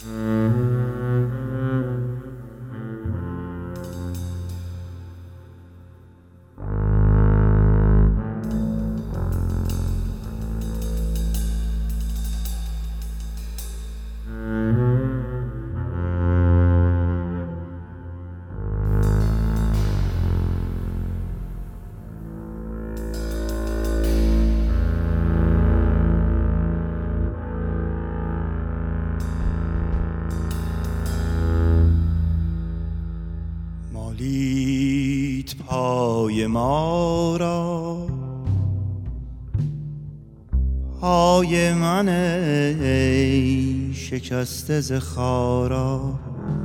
مالید پای ما را پای من ای شکسته ز خارا،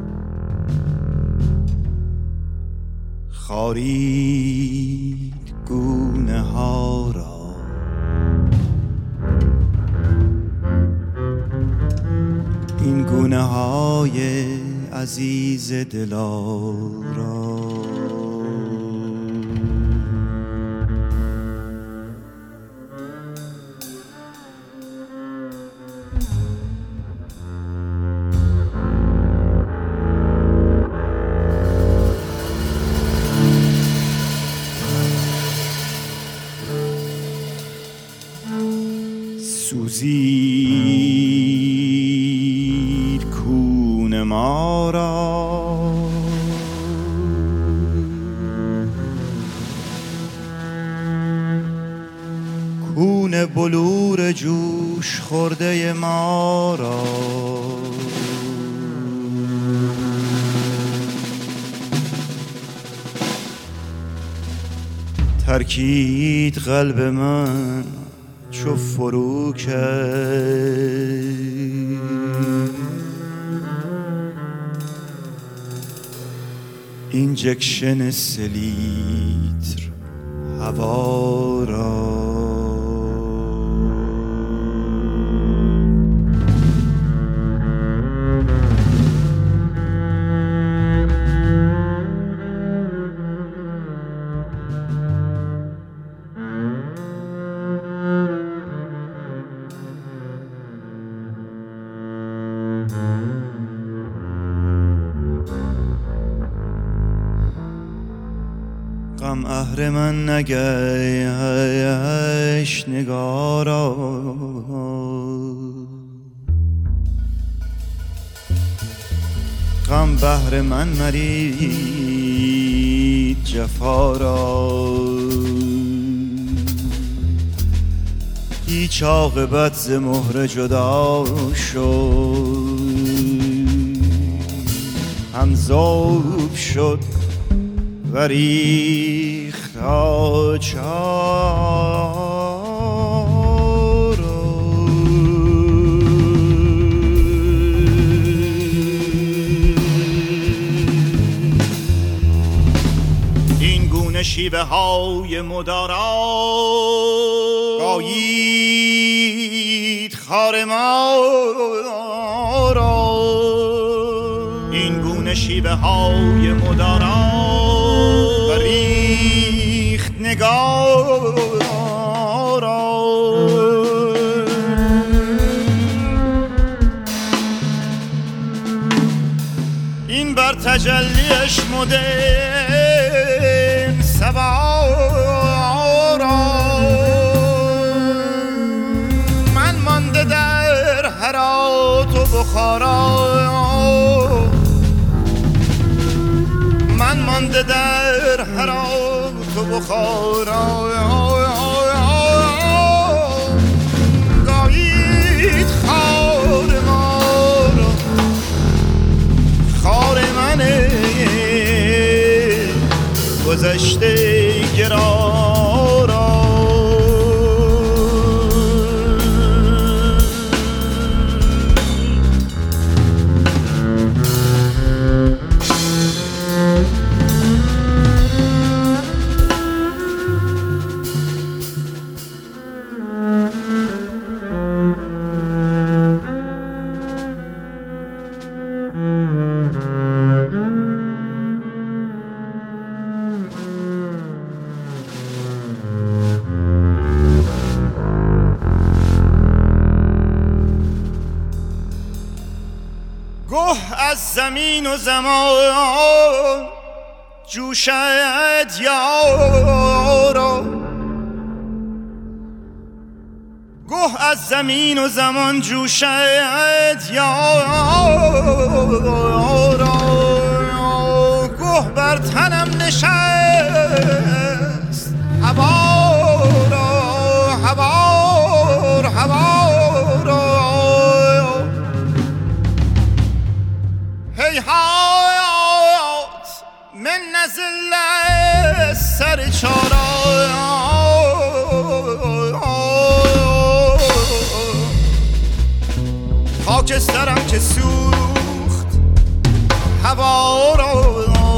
خارید گونه ها را این گونه های عزیز دلارا. سوزید کون ما را کون بلور جوش خورده ما را، ترکید قلب من چو فرو کرد اینجکشن سلیتر هوا را. غم اهرمن نگشت نگارا، غم بهر من مرید جفا را. هیچ عاقبت ز مهر جدا شد، هم ذوب شد و ریخت آچار. این گونه شیوه های مدارا گایید خار ما را. این گونه شیوه های مدارا ریخت نگارا. این بر تجلیش مدم سوارا. من مانده در هرات و بخارا، من مانده در هرات و بخارا. گایید خار ما را، خار منه گذشته گرارا. گه از زمین و زمان جوشد یارا، گه از زمین و زمان جوشد یارا، گه بر تنم نشست هوارا هوارا، هیهات من نزل سر چارا، خاکسترم که سوخت هوارا،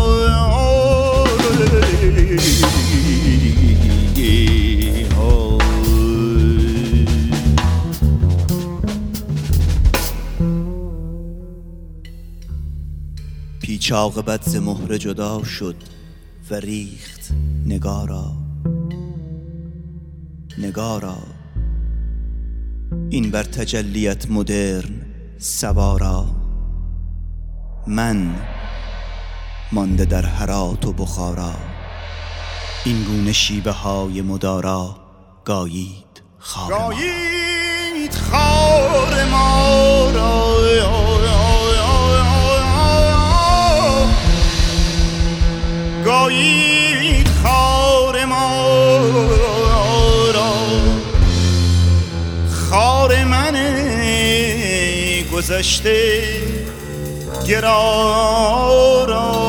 پیچ عاقبت ز مهره جدا شد و ریخت نگارا، نگارا این بر تجلیت مدرن سوارا، من مانده در هرات و بخارا، این گونه شیبه های مدارا گایید خار ما، گایید خار ما را، گایید خار ما را، خار من گذشته گرارا.